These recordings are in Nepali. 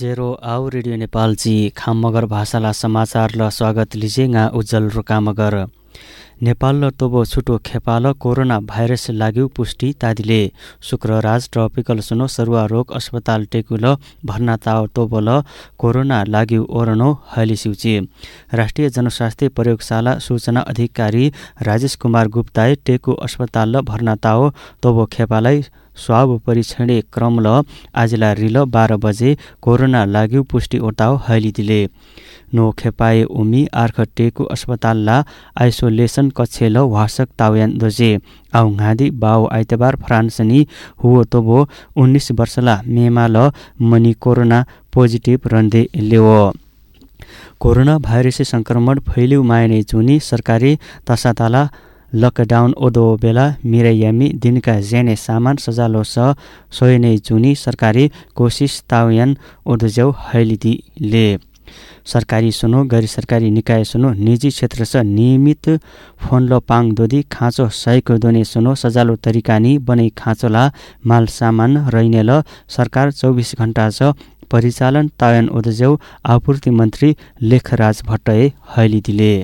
जेरो आउ रेडियो नेपालजी खाम मगर भाषाला समाचार ल स्वागत लिजेगा उज्जवल रुका मगर नेपाल ल तोबो छुटो खेपाल कोरोना भाइरस लाग्यौ पुष्टि तादिले शुक्रराज ट्रपिकल सुनो सरुवा रोग अस्पताल टेकुल भर्ना ताओ तोबोल कोरोना लाग्यौ ओरनो हलिसिउची राष्ट्रिय जनस्वास्थ्य प्रयोगशाला सूचना अधिकारी राजेश कुमार गुप्ताए टेकु अस्पताल ल भर्ना ताओ तोबो खेपालाई स्वाब परीक्षण क्रम ल आजला रिल 12 बजे कोरोना लाग्यौ पुष्टि ओटाओ हैलिदिले नो खेपाए उमी आर्ख टेकु अस्पताल ला आइसोलेसन कक्षे ल वासक ताउयान दोजे आउ घादी बाउ आइतबार फ्रान्सनी हुओ तोबो 19 वर्षला मेमा ल मनी कोरोना पोजिटिभ रन्दे लेओ कोरोना भाइरस संक्रमण फैलिउ मायने जुनी सरकारी तसाताला लकडाउन ओदो बेला मिरायामी दिनका जेने सामान सजालो स सोयने जुनी सरकारी कोशिश ताउयान ओदोजौ हैलिदी ले सरकारी सुनो गैर सरकारी निकाय सुनो निजी क्षेत्र स नियमित फोन लो पाङ दोदी खाँचो सयको दोने सुनो सजालो तरिकानी बनै खाँचोला माल सामान रैने ल सरकार 24 घण्टा स परिचालन ताउयान ओदोजौ आपूर्ति मन्त्री लेखराज भट्टए हैलिदिले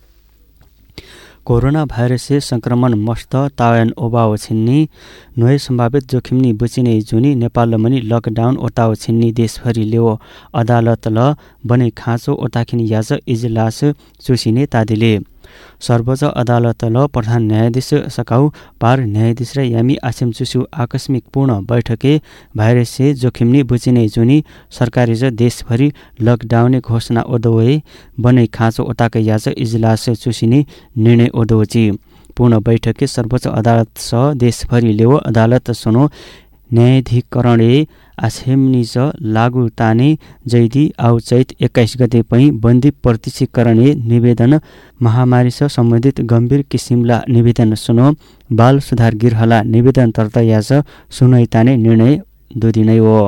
कोरोना भाइरस से संक्रमण मस्त तायन ओबाओ छिन्नी नोए संभावित जोखिमनी बुचिने जुनी नेपाल मनी लकडाउन ओटाओ छिन्नी देशभरि लेओ अदालत ल बने खाँचो ओटाखिनी याज इजलास चुसिने तादिले सर्वोच्च अदालत ल प्रधान न्यायाधीश सकाउ पार न्यायाधीश र यामी आसिम चुसु आकस्मिक पूर्ण बैठके भाइरस से जोखिमनी बुचिने जुनी सरकारी ज देशभरि लकडाउन घोषणा ओदोए बने खाँचो ओटाके याज इजलास चुसिने निर्णय ओदोची पूर्ण बैठके सर्वोच्च अदालत स देशभरि लेओ अदालत सुनो न्यायाधिकरणले आछेमनिज लागू ताने जैदी आउ चैत 21 गते पै बन्दी प्रत्यक्षीकरणे निवेदन महामारी से सम्बन्धित गम्भीर किसिमला निवेदन सुनो बाल सुधार गृहला निवेदन तर्तयास सुनೈ ताने निर्णय दुदिनै हो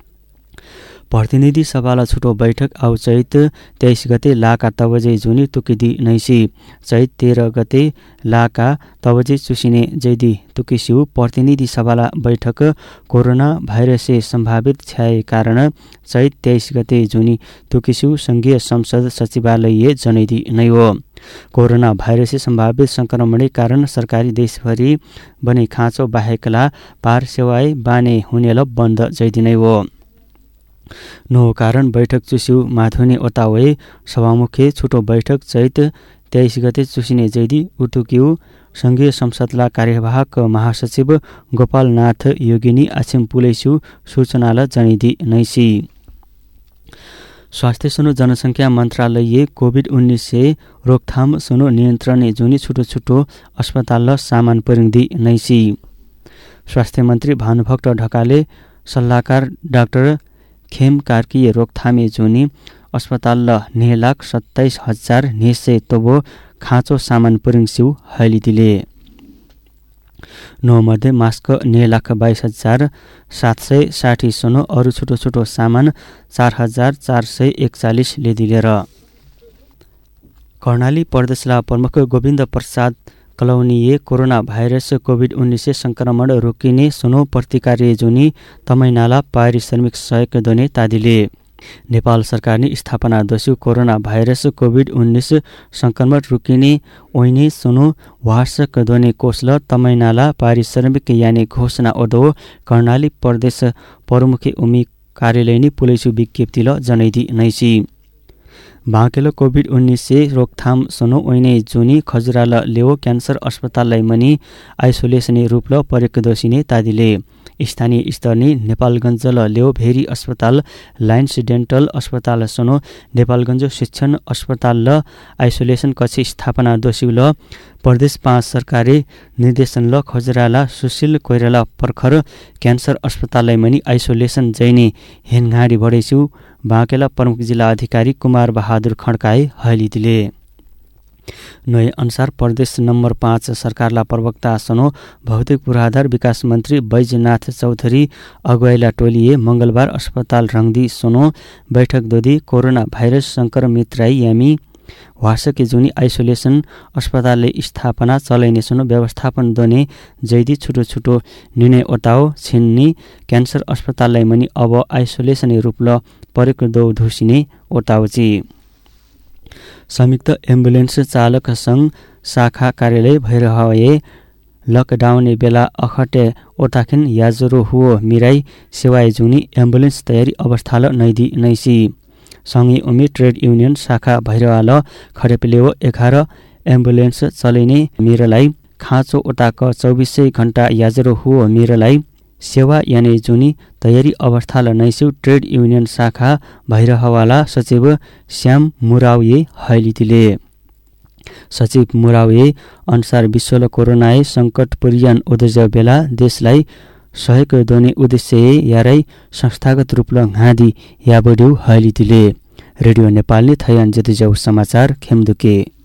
प्रतिनिधि सभाला छुटो बैठक आउ चैत 23 गते लाका तबजे जुनी तुकिदी नैसी चैत 13 गते लाका तबजे चुसिने जैदी तुकिसिउ प्रतिनिधि सभाला बैठक कोरोना भाइरस से संभावित छाए कारण चैत 23 गते जुनी तुकिसिउ संघीय संसद सचिवालय जनैदी नै हो कोरोना भाइरस से संभावित संक्रमण कारण सरकारी देशभरि बने खाँचो बाहेकला पार सेवाए बाने हुनेल बन्द जैदी नै हो नो कारण बैठक चुसिउ माथुने ओटावे सभामुखे छुटो बैठक चैत 23 गते चुसिने जैदी उतुकिउ संघीय संसदला कार्यवाहक महासचिव गोपालनाथ योगिनी आछिम पुलेसु सूचनाला जनिदी नैसी स्वास्थ्य सुनो जनसंख्या मन्त्रालय कोभिड-19 से रोकथाम सुनो नियन्त्रण जुनी छुटो छुटो अस्पताल सामान परिंदी नैसी स्वास्थ्य मन्त्री भानुभक्त ढकाले सल्लाहकार डाक्टर खेम कार्कीय रोकथामे जुनी अस्पताल ल 9,27,000 निश्चय तोबो खाँचो सामान परिङसिउ हैलिदिले नो मध्ये मास्क 9,22,760 सुनो अरु छुटो छुटो सामान 4,441 लेदिलेर कर्णाली प्रदेशला प्रमुख गोविन्द प्रसाद कलौनीये कोरोना भाइरस कोभिड-19 से संक्रमण रोकिने सुनो प्रतिकार्य जुनी तमैनाला पारिश्रमिक सहयोग दोने तादिले नेपाल सरकारले स्थापना दोस्यु कोरोना भाइरस कोभिड-19 संक्रमण रोकिने ओइने सुनो वार्षिक दोने कोषल तमैनाला पारिश्रमिक याने घोषणा ओदो कर्णाली प्रदेश प्रमुख उमी कार्यालयनी पुलिसु विज्ञप्ति ल जनैदी नैसी बाँकेलो कोभिड-19 से रोकथाम सुनो ओइने जुनी खजुराल लेओ क्यान्सर अस्पताललाई मनी आइसोलेसनी रूप ल परेक दोषिने तादिले स्थानीय स्तरनी नेपालगञ्ज ल लेओ भेरी अस्पताल लायन्स डेन्टल अस्पताल सुनो नेपालगञ्ज शिक्षण अस्पताल ल आइसोलेसन कक्ष स्थापना दोषी ल प्रदेश 5 सरकारी निर्देशन ल खजुराला सुशील कोइराला पर्खर क्यान्सर अस्पताललाई मनी आइसोलेसन जैने हेनघाडी बढेसु बाँकेला प्रमुख जिल्ला अधिकारी कुमार बहादुर खड्काए हैलिदिले नए अनुसार प्रदेश नम्बर 5 सरकारला प्रवक्ता सुनो भौतिक पूर्वाधार विकास मन्त्री बैजनाथ चौधरी अगुवाईला टोलिए मंगलबार अस्पताल रंगदी सुनो बैठक दोदी कोरोना भाइरस संक्रमित राई यामी वासके जुनी आइसोलेसन अस्पतालले स्थापना चलाइने सुनो व्यवस्थापन दने जैदी छुटो छुटो निर्णय ओटाओ छिन्नी क्यान्सर अस्पताललाई मनी अब आइसोलेसन रूपल परेको दौ धुसिने ओटाउची संयुक्त एम्बुलेन्स चालक संघ शाखा कार्यालय भैरहए लकडाउने बेला अखटे ओटाखिन याजरो हुओ मिराई सेवाए जुनी एम्बुलेन्स तयारी अवस्था ल नैदी नैसी सँगै उमी ट्रेड युनियन शाखा भैरवाल खडेपलेओ 11 एम्बुलेन्स चलिने मिरलाई खाँचो ओटाक 24 घण्टा याजरो हुओ मिरलाई सेवा याने जुनी तयारी अवस्था ल नैस्यु ट्रेड युनियन शाखा भैरहवाला सचिव श्याम मुराउये हैलिदिले सचिव मुराउये अनुसार विश्वल कोरोनाए संकट पुर्यान उदज बेला देशलाई सहयोग दोने उद्देश्य यारै संस्थागत रूपले घाँदी या बढ्यौ हैलिदिले रेडियो नेपालले थयान जतिजाउ समाचार खेमदुके